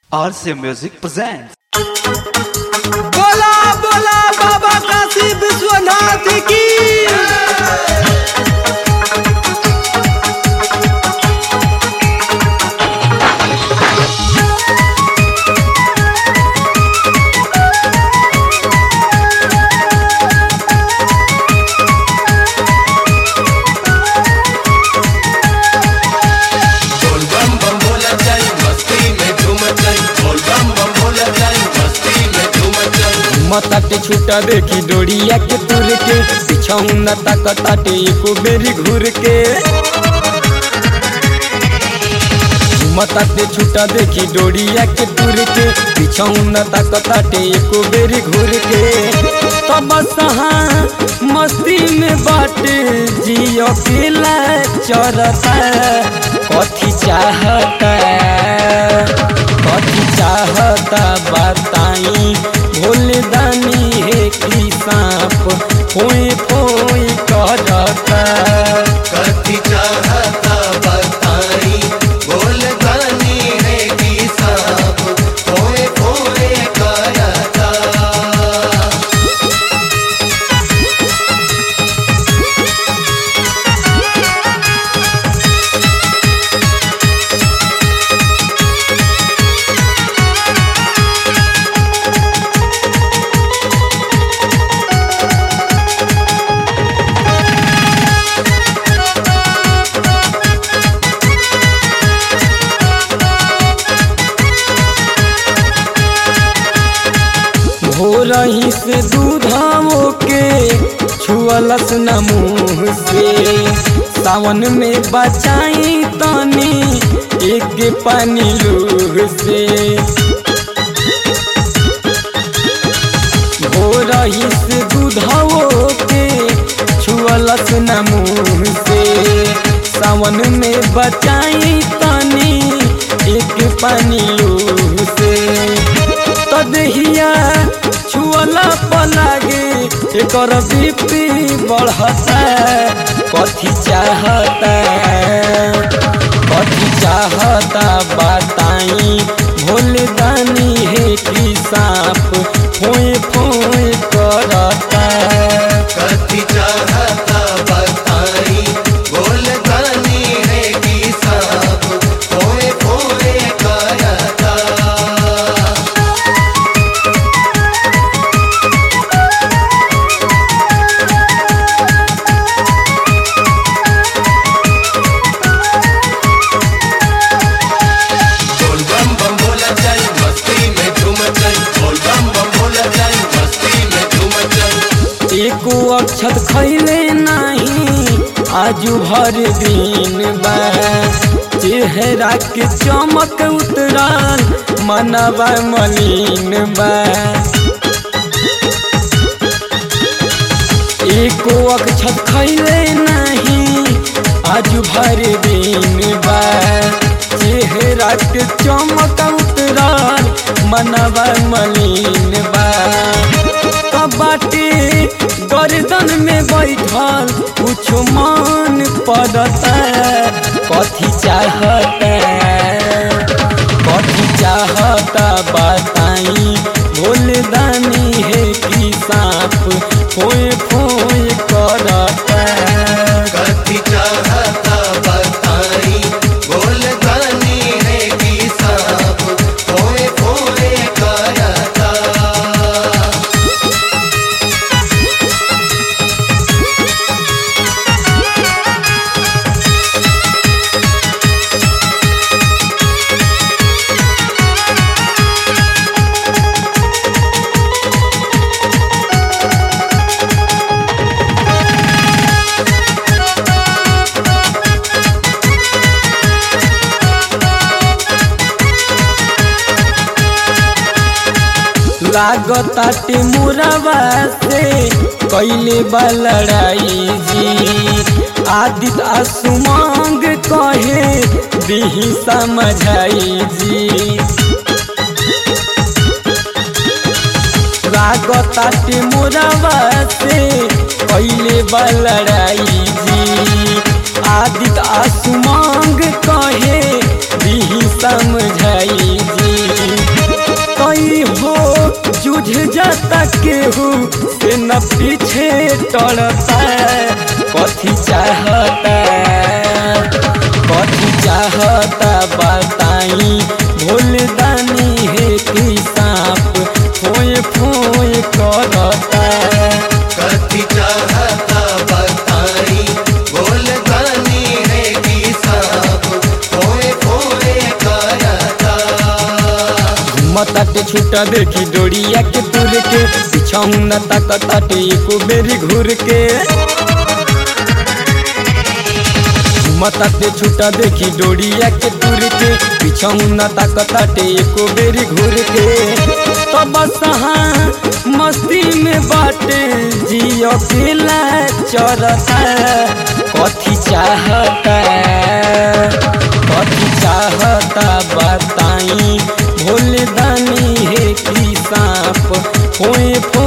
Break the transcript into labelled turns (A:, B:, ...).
A: RC Music presents.
B: बोला बोला बाबा काशी विश्वनाथ की।
C: मताटे छूटा देखी डोरिया के तुर के पिछाऊ न ताकताटे एको बेरी घूर के मताटे छूटा देखी डोरिया के तुर के पिछाऊ न ताकताटे एको बेरी घूर के तब सहा मस्ती में बाटे जियो केला चरता कथी चाहता बताई भोले दानी है की सांप फोई फोई करता
B: कथी चाहता बताई भोले दानी है की सांप फोए फोए करता।
C: हो रही से दूधाओ के छुअलस न मुँह से सावन में बचाई तानी एक पानी लूह से हो रही से दूधाओ के छुअलस न मुँह से सावन में बचाई तानी एक पानी लूह से तदहिया छुअला पलागे एकर बीपी बढ़ता कथी चाहता बताई भोले दानी है की सांप फोए फोए करता
B: कथी चाहता बताई भोले दानी है की सांप फोए फोए करता।
C: एको अक्षत खैले नहीं आजू भर दिन बा चेहरा के चमक उतरल मनवा मलिन बा एको अक्षत खैले नहीं आजू भर दिन बा चेहरा के चमक उतरल मनवा मलिन बा बाटे गर्दन में बैठल कुछ मान पड़ता कथी चाहता बताई भोले दानी है की सांप फोए फोए करता
B: कथी चाहता बताई भोले दानी है की सांप फोए फोए करता।
C: लागताटे मुरवा से कैले बा लड़ाई जी आदित आसुमांग कहे दिही समझाई जी लागताटे मुरवा से कैले बा लड़ाई जी आदित आसुमांग कहे दिही समझाई जी जाता केहू से न पीछे टड़ता कथी चाहता बताई भोलदानी है कि सांप फोए फोए करता
B: कथी चाहता बताई भोलदानी है कि सांप फोए फोए करता
C: घूमताटे छूटा देखी डोरिया के दूर के पिछाऊ न ताकताटे एको बेरी घूर के घूमताटे छूटा देखी डोरिया के दूर के पिछाऊ न ताकताटे एको बेरी घूर के तब मस्ती में बाटे जियो केला चरता कथी चाहता बताई भोलदानी है कि सांप फोए फोए